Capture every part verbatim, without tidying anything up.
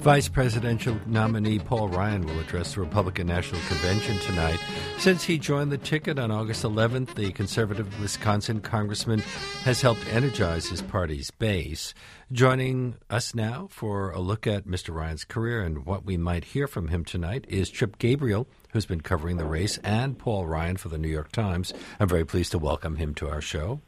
Vice presidential nominee Paul Ryan will address the Republican National Convention tonight. Since he joined the ticket on August eleventh, the conservative Wisconsin congressman has helped energize his party's base. Joining us now for a look at Mister Ryan's career and what we might hear from him tonight is Chip Gabriel, who's been covering the race, and Paul Ryan for the New York Times. I'm very pleased to welcome him to our show.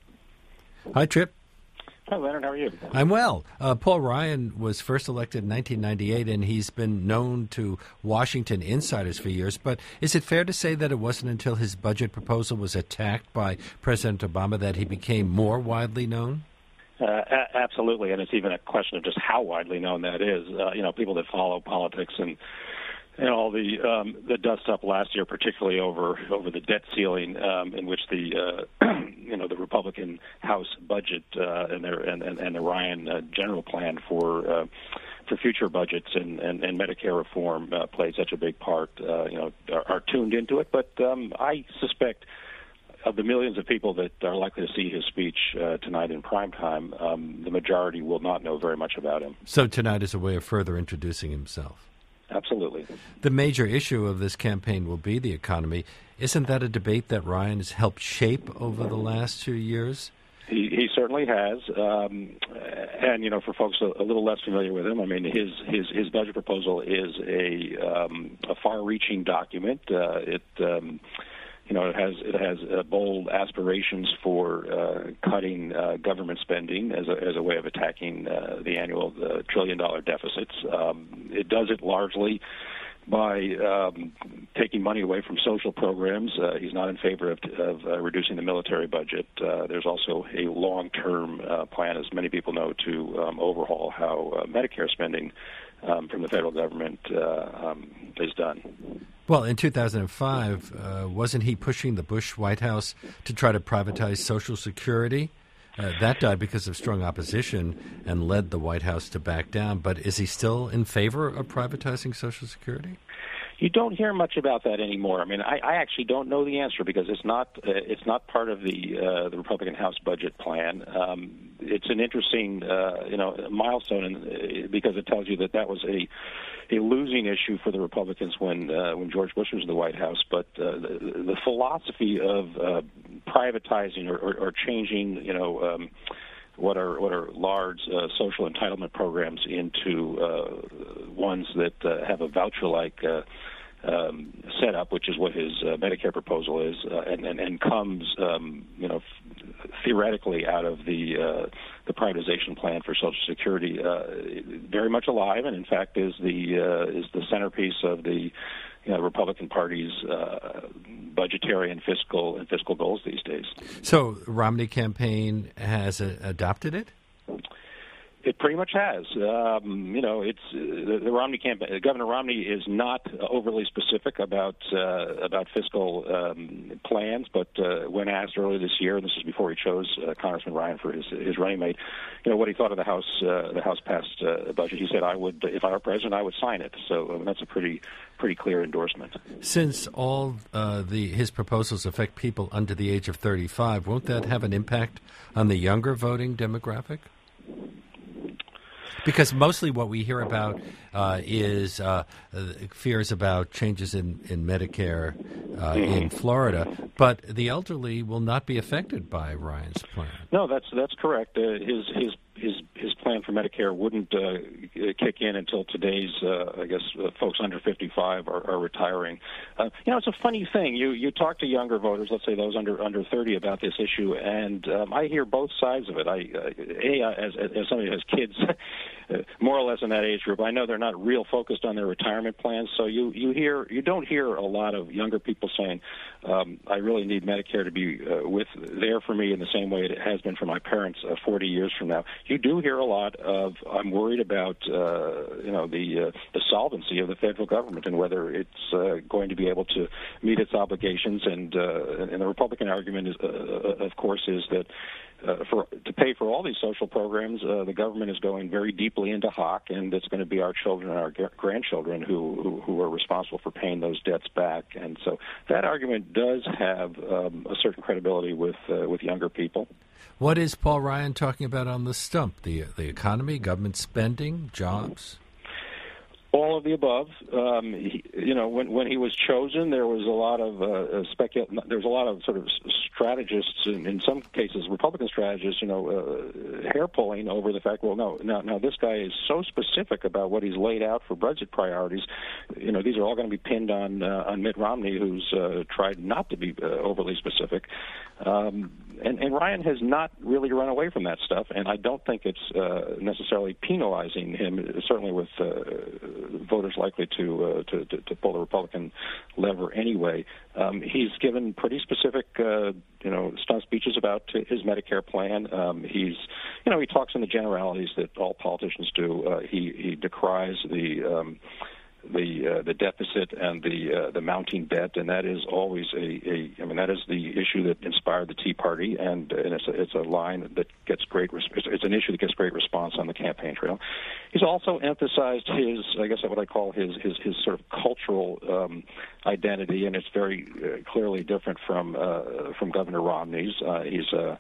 Hi, Chip. Hi, Leonard. How are you? I'm well. Uh, Paul Ryan was first elected in nineteen ninety-eight, and he's been known to Washington insiders for years. But is it fair to say that it wasn't until his budget proposal was attacked by President Obama that he became more widely known? Uh, a- absolutely, and it's even a question of just how widely known that is. Uh, you know, people that follow politics and and all the um, the dust up last year, particularly over over the debt ceiling, um, in which the uh, you know the Republican House budget uh, and their and, and, and the Ryan uh, general plan for uh, for future budgets and, and, and Medicare reform uh, played such a big part. Uh, you know, are, are tuned into it, but um, I suspect of the millions of people that are likely to see his speech uh, tonight in prime time, um, the majority will not know very much about him. So tonight is a way of further introducing himself. Absolutely. The major issue of this campaign will be the economy. Isn't that a debate that Ryan has helped shape over the last two years? He, he certainly has. Um, and, you know, for folks a, a little less familiar with him, I mean, his his, his budget proposal is a, um, a far-reaching document. Uh, it... Um, You know, it has it has uh, bold aspirations for uh, cutting uh, government spending as a as a way of attacking uh, the annual uh, trillion dollar deficits. Um, it does it largely by um, taking money away from social programs. Uh, he's not in favor of, of uh, reducing the military budget. Uh, there's also a long-term uh, plan, as many people know, to um, overhaul how uh, Medicare spending um, from the federal government uh, um, is done. Well, in two thousand five, uh, wasn't he pushing the Bush White House to try to privatize Social Security? Uh, that died because of strong opposition and led the White House to back down. But is he still in favor of privatizing Social Security? You don't hear much about that anymore. I mean, I, I actually don't know the answer because it's not uh, it's not part of the uh, the Republican House budget plan. Um, it's an interesting uh, you know milestone in, uh, because it tells you that that was a a losing issue for the Republicans when uh, when George Bush was in the White House. But uh, the, the philosophy of uh, privatizing or, or, or changing, you know. Um, What are what are large uh, social entitlement programs into uh, ones that uh, have a voucher-like uh, um, setup, which is what his uh, Medicare proposal is, uh, and, and and comes um, you know f- theoretically out of the uh, the privatization plan for Social Security, uh, very much alive, and in fact is the uh, is the centerpiece of the you know, Republican Party's uh, budgetary and fiscal and fiscal goals these days. So Romney campaign has uh, adopted it? It pretty much has. Um, you know, it's uh, the, the Romney campaign. Governor Romney is not overly specific about uh, about fiscal um, plans, but uh, when asked earlier this year, and this is before he chose uh, Congressman Ryan for his his running mate, you know what he thought of the House uh, the House passed uh, budget. He said, "I would, if I were president, I would sign it." So I mean, that's a pretty pretty clear endorsement. Since all uh, the his proposals affect people under the age of thirty-five, won't that have an impact on the younger voting demographic? Because mostly what we hear about uh, is uh, fears about changes in, in Medicare uh, in Florida, but the elderly will not be affected by Ryan's plan. No, that's that's correct. Uh, his his his his plan for Medicare wouldn't uh, kick in until today's, uh, I guess, uh, folks under fifty-five are, are retiring. Uh, you know, it's a funny thing. You you talk to younger voters, let's say those under under thirty, about this issue, and um, I hear both sides of it. I uh, a as as somebody who has kids, more or less in that age group, I know they're not real focused on their retirement plans. So you you hear you don't hear a lot of younger people saying, um, "I really need Medicare to be uh, with there for me in the same way it has been for my parents uh, forty years from now." You do hear a lot of, I'm worried about, uh, you know, the uh, the solvency of the federal government and whether it's uh, going to be able to meet its obligations. And uh, and the Republican argument, is, uh, of course, is that uh, for to pay for all these social programs, uh, the government is going very deeply into hock, and it's going to be our children and our g- grandchildren who, who who are responsible for paying those debts back. And so that argument does have um, a certain credibility with uh, with younger people. What is Paul Ryan talking about on the stump? The the economy, government spending, jobs? All of the above. Um, he, you know, when when he was chosen, there was a lot of uh, specul- There was a lot of sort of strategists, in, in some cases, Republican strategists, you know, uh, hair pulling over the fact. Well, no, now now this guy is so specific about what he's laid out for budget priorities. You know, these are all going to be pinned on uh, on Mitt Romney, who's uh, tried not to be uh, overly specific. Um, and, and Ryan has not really run away from that stuff, and I don't think it's uh, necessarily penalizing him. Certainly with uh, voters likely to, uh, to, to to pull the Republican lever anyway. Um, he's given pretty specific, uh, you know, stump speeches about his Medicare plan. Um, he's, you know, he talks in the generalities that all politicians do. Uh, he he decries the um, the uh, the deficit and the uh, the mounting debt, and that is always a, a I mean that is the issue that inspired the Tea Party, and, and it's a, it's a line that gets great it's, it's an issue that gets great response on the campaign trail. He's also emphasized his I guess what I call his his, his sort of cultural um, identity, and it's very uh, clearly different from uh, from Governor Romney's. Uh, he's a uh,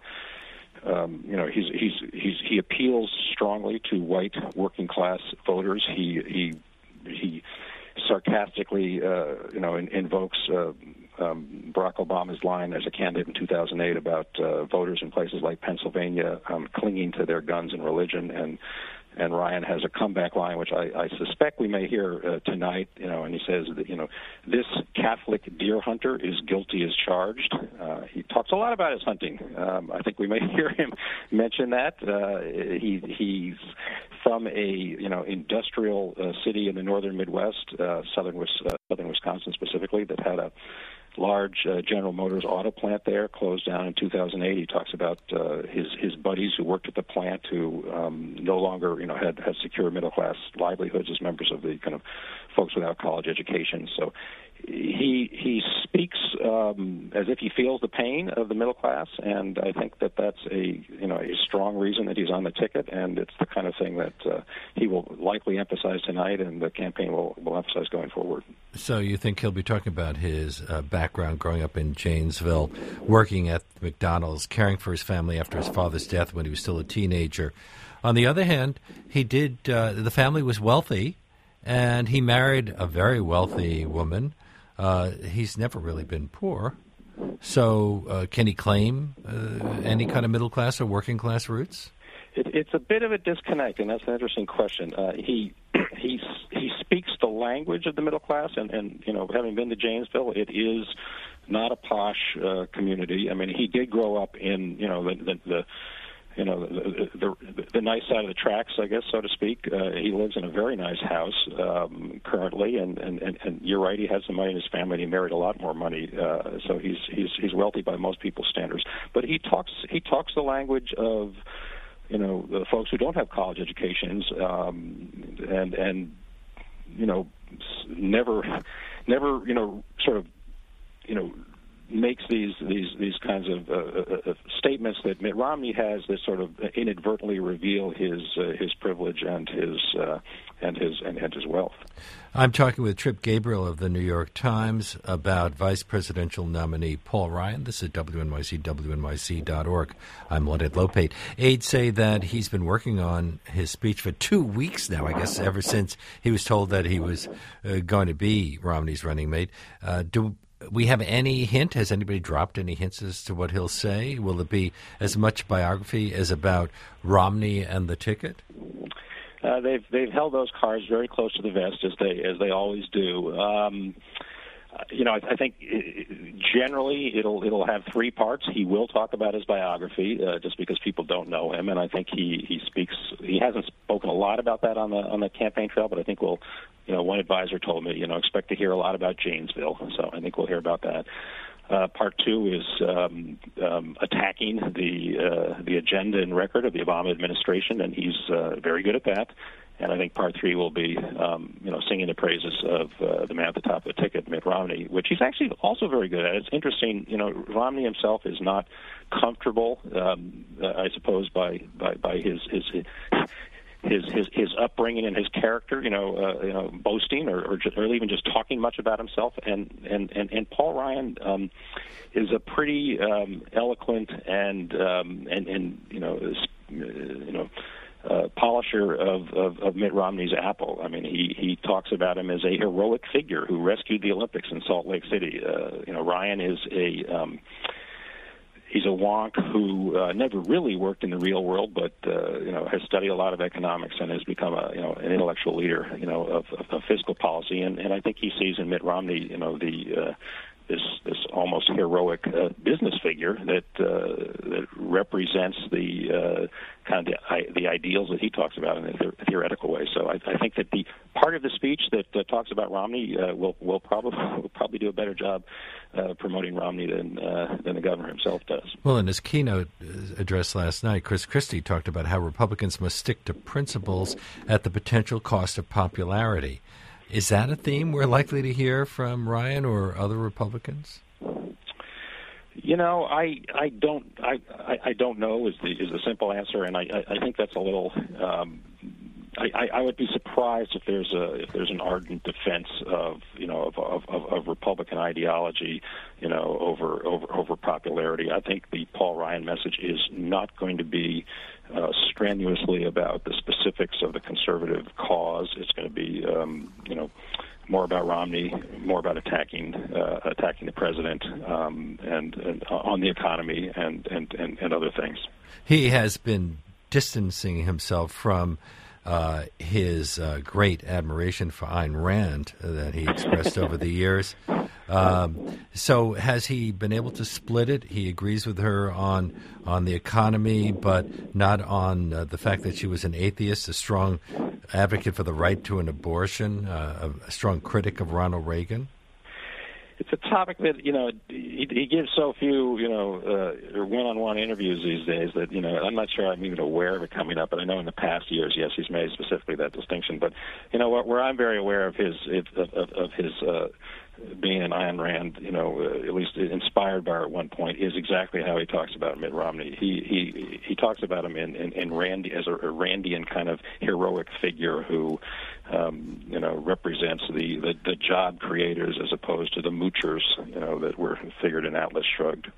Um, you know, he's he's he's he appeals strongly to white working class voters. He he he sarcastically, uh, you know, in, invokes uh, um, Barack Obama's line as a candidate in two thousand eight about uh, voters in places like Pennsylvania um, clinging to their guns and religion, and and Ryan has a comeback line, which I, I suspect we may hear uh, tonight. You know, and he says that you know this Catholic deer hunter is guilty as charged. Uh, he talks a lot about his hunting. Um, I think we may hear him mention that. Uh, he he's from a you know industrial uh, city in the northern Midwest, uh, southern uh, southern Wisconsin specifically, that had a large uh, General Motors auto plant there, closed down in two thousand eight. He talks about uh, his his buddies who worked at the plant who um, no longer, you know, had, had secure middle class livelihoods as members of the kind of folks without college education. So he he speaks um, as if he feels the pain of the middle class, and I think that that's a you know a strong reason that he's on the ticket, and it's the kind of thing that uh, he will likely emphasize tonight, and the campaign will, will emphasize going forward. So you think he'll be talking about his uh, background growing up in Janesville, working at McDonald's, caring for his family after his father's death when he was still a teenager. On the other hand, he did uh, the family was wealthy, and he married a very wealthy woman. Uh, he's never really been poor. So uh, can he claim uh, any kind of middle class or working class roots? It, it's a bit of a disconnect, and that's an interesting question. Uh, he he he speaks the language of the middle class, and, and you know, having been to Janesville, it is not a posh uh, community. I mean, he did grow up in you know the the, the you know the, the the nice side of the tracks, I guess, so to speak. Uh, he lives in a very nice house um, currently, and, and, and, and you're right, he has some money in his family. And he married a lot more money, uh, so he's he's he's wealthy by most people's standards. But he talks he talks the language of you know the folks who don't have college educations, um, and and you know never never you know sort of you know. makes these these these kinds of uh, uh, statements that Mitt Romney has that sort of inadvertently reveal his uh, his privilege and his uh, and his and, and his wealth. I'm talking with Trip Gabriel of the New York Times about vice presidential nominee Paul Ryan. This is W N Y C, W N Y C dot org. I'm Leonard Lopate. Aides say that he's been working on his speech for two weeks now, I guess, ever since he was told that he was uh, going to be Romney's running mate. Uh, do we have any hint? Has anybody dropped any hints as to what he'll say? Will it be as much biography as about Romney and the ticket? Uh, they've they've held those cards very close to the vest, as they as they always do. Um, you know, I, I think generally it'll it'll have three parts. He will talk about his biography, uh, just because people don't know him, and I think he, he speaks. He hasn't spoken a lot about that on the on the campaign trail, but I think we'll. You know, one advisor told me, you know, expect to hear a lot about Janesville, so I think we'll hear about that. Uh, part two is um, um, attacking the uh, the agenda and record of the Obama administration, and he's uh, very good at that. And I think part three will be, um, you know, singing the praises of uh, the man at the top of the ticket, Mitt Romney, which he's actually also very good at. It's interesting, you know, Romney himself is not comfortable, um, I suppose, by by, by his his. his His, his his upbringing and his character, you know, uh, you know, boasting or, or, just, or even just talking much about himself, and and, and, and Paul Ryan um, is a pretty um, eloquent and um, and and you know is, you know uh, polished picture of, of, of Mitt Romney's apple. I mean, he, he talks about him as a heroic figure who rescued the Olympics in Salt Lake City. Uh, you know, Ryan is a um, he's a wonk who uh, never really worked in the real world, but uh, you know, has studied a lot of economics and has become a you know an intellectual leader, you know, of, of, of fiscal policy. And, and I think he sees in Mitt Romney, you know, the uh, this this almost heroic uh, business figure that uh, that represents the uh, kind of the, I, the ideals that he talks about in a the- theoretical way. So I, I think that the part of the speech that uh, talks about Romney uh, will will probably will probably do a better job uh, promoting Romney than uh, than the governor himself does. Well, in his keynote address last night, Chris Christie talked about how Republicans must stick to principles at the potential cost of popularity. Is that a theme we're likely to hear from Ryan or other Republicans? You know, I I don't I, I, I don't know is the is the simple answer, and I, I, I think that's a little. Um, I, I would be surprised if there's a if there's an ardent defense of you know of, of, of Republican ideology, you know, over over over popularity. I think the Paul Ryan message is not going to be uh, strenuously about the specifics of the conservative cause. It's going to be um, you know. more about Romney, more about attacking uh, attacking the president um, and, and on the economy and, and, and, and other things. He has been distancing himself from uh, his uh, great admiration for Ayn Rand that he expressed over the years. Um, so has he been able to split it? He agrees with her on on the economy, but not on uh, the fact that she was an atheist, a strong advocate for the right to an abortion, uh, a strong critic of Ronald Reagan. It's a topic that, you know, he, he gives so few, you know, uh, one-on-one interviews these days that, you know, I'm not sure I'm even aware of it coming up, but I know in the past years, yes, he's made specifically that distinction. But, you know, what, where I'm very aware of his, of, of, of his, uh, being an Ayn Rand, you know, uh, at least inspired by her at one point, is exactly how he talks about Mitt Romney. He he he talks about him in in, in Randy as a, a Randian kind of heroic figure who, um, you know, represents the, the the job creators as opposed to the moochers, you know, that were figured in Atlas Shrugged.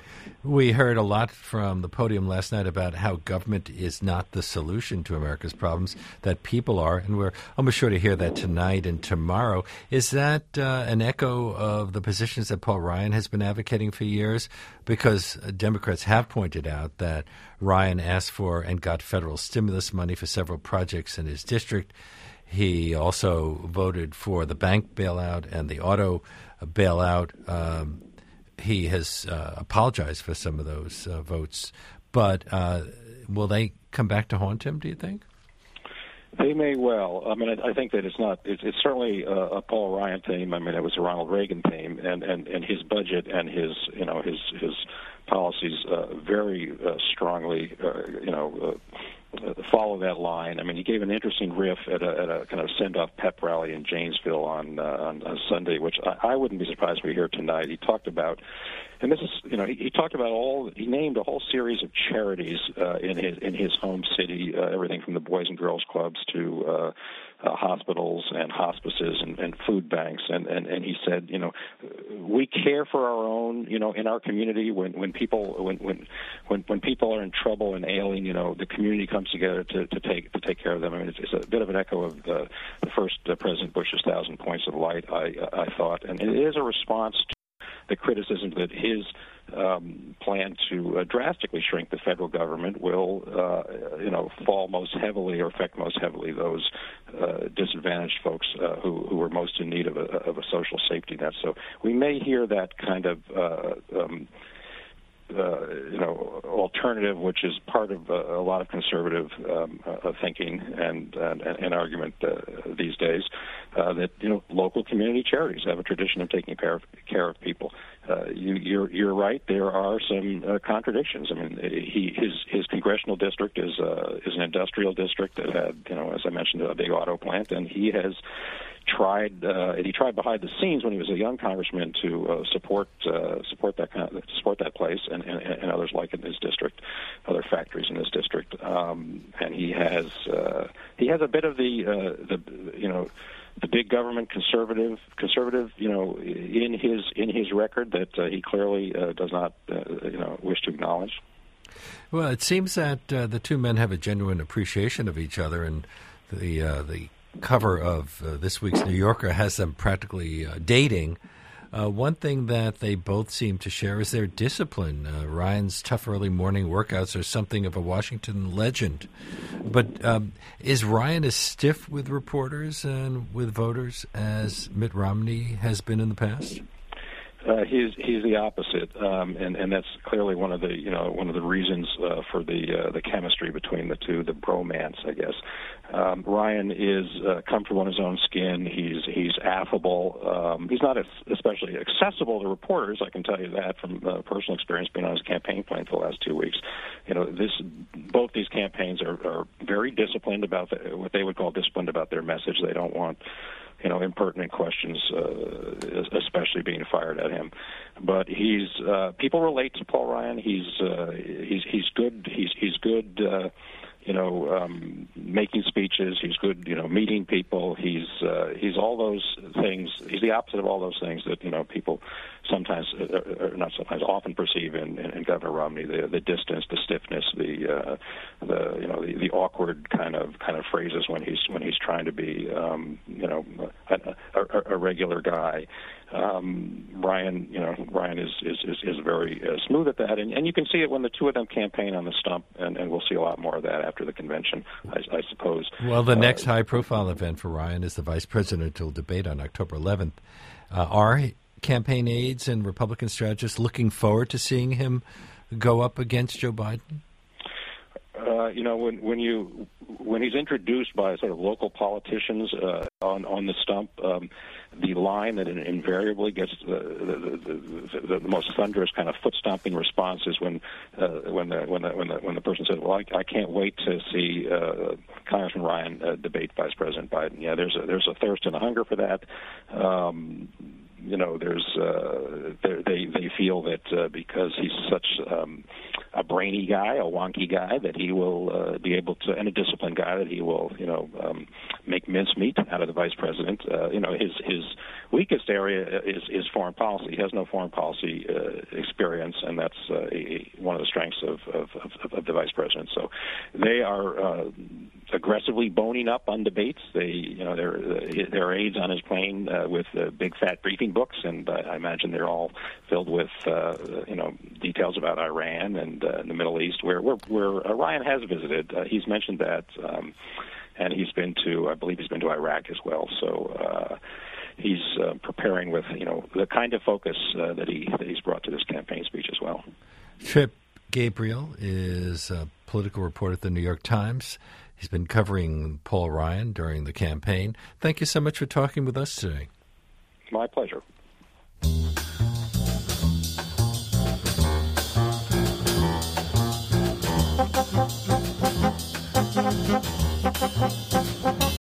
We heard a lot from the podium last night about how government is not the solution to America's problems, that people are, and we're almost sure to hear that tonight and tomorrow. Is that uh, an echo of the positions that Paul Ryan has been advocating for years? Because Democrats have pointed out that Ryan asked for and got federal stimulus money for several projects in his district. He also voted for the bank bailout and the auto bailout. Um, He has uh, apologized for some of those uh, votes, but uh, will they come back to haunt him, do you think? They may well. I mean, I, I think that it's not. It's, it's certainly a, a Paul Ryan theme. I mean, it was a Ronald Reagan theme, and, and, and his budget and his you know his his policies uh, very uh, strongly uh, you know. Uh, follow that line. I mean, he gave an interesting riff at a, at a kind of send-off pep rally in Janesville on, uh, on, on Sunday, which I, I wouldn't be surprised if we hear tonight. He talked about, and this is, you know, he, he talked about all. He named a whole series of charities uh, in his in his home city, uh, everything from the Boys and Girls Clubs to uh, uh, hospitals and hospices and, and food banks, and, and and he said, you know, we care for our own, you know, in our community when when people when when when, when people are in trouble and ailing, you know, the community comes together to, to take to take care of them. I mean, it's, it's a bit of an echo of uh, the first uh, President Bush's thousand points of light, I I thought, and it is a response to the criticism that his um, plan to uh, drastically shrink the federal government will, uh, you know, fall most heavily or affect most heavily those uh, disadvantaged folks uh, who who are most in need of a, of a social safety net. So we may hear that kind of. Uh, um, Uh, you know, alternative, which is part of uh, a lot of conservative um, uh, thinking and and, and argument uh, these days. Uh, that you know, local community charities have a tradition of taking care of care of people. Uh, you, you're you're right. There are some uh, contradictions. I mean, he his his congressional district is uh, is an industrial district that had, you know, as I mentioned, a big auto plant, and he has tried uh, he tried behind the scenes when he was a young congressman to uh, support uh, support that kind of, support that place and, and, and others like in his district, other factories in his district, um, and he has uh, he has a bit of the uh, the you know. the big government conservative conservative you know in his in his record that uh, he clearly uh, does not uh, you know wish to acknowledge. Well, it seems that uh, the two men have a genuine appreciation of each other, and the uh, the cover of uh, this week's New Yorker has them practically uh, dating. Uh, one thing that they both seem to share is their discipline. Uh, Ryan's tough early morning workouts are something of a Washington legend. But um, is Ryan as stiff with reporters and with voters as Mitt Romney has been in the past? Uh, he's he's the opposite, um, and and that's clearly one of the you know one of the reasons uh, for the uh, the chemistry between the two, the bromance, I guess. Um, Ryan is uh, comfortable in his own skin. He's he's affable. Um, he's not as, especially accessible to reporters. I can tell you that from uh, personal experience, being on his campaign plane for the last two weeks. You know, this both these campaigns are, are very disciplined about the, what they would call disciplined about their message. They don't want you know, impertinent questions, uh, especially being fired at him. But he's uh, people relate to Paul Ryan. He's uh, he's he's good. He's he's good. Uh, you know, um, making speeches. He's good. You know, meeting people. He's uh, he's all those things. He's the opposite of all those things that you know people sometimes, uh, or not sometimes, often perceive in, in, in Governor Romney. The the distance, the stiffness, the uh, the you know the, the awkward kind of kind of phrases when he's when he's trying to be um, you know a, a, a regular guy. Um, Ryan, you know, Ryan is is is, is very uh, smooth at that, and, and you can see it when the two of them campaign on the stump, and, and we'll see a lot more of that after the convention, I, I suppose. Well, the uh, next high-profile event for Ryan is the vice presidential debate on October eleventh. Uh, are campaign aides and Republican strategists looking forward to seeing him go up against Joe Biden? Uh, you know, when when you when he's introduced by sort of local politicians uh, on on the stump, um, the line that invariably gets the the, the, the, the most thunderous kind of foot stomping response is when uh, when the when the when the when the person says, "Well, I, I can't wait to see uh, Congressman Ryan uh, debate Vice President Biden." Yeah, there's a, there's a thirst and a hunger for that. Um, You know, there's uh, they they feel that uh, because he's such um, a brainy guy, a wonky guy, that he will uh, be able to, and a disciplined guy, that he will, you know, um, make mincemeat out of the vice president. Uh, you know, his his weakest area is, is foreign policy. He has no foreign policy uh, experience, and that's uh, a, one of the strengths of, of, of, of the vice president. So they are uh, aggressively boning up on debates. They, you know, there there are aides on his plane uh, with uh, big fat briefing books, and uh, I imagine they're all filled with uh, you know details about Iran and uh, the Middle East, where where, where uh, Ryan has visited. Uh, he's mentioned that, um, and he's been to, I believe, he's been to Iraq as well. So uh, he's uh, preparing with you know the kind of focus uh, that he that he's brought to this campaign speech as well. Trip Gabriel is a political reporter at the New York Times. He's been covering Paul Ryan during the campaign. Thank you so much for talking with us today. My pleasure. Thank you.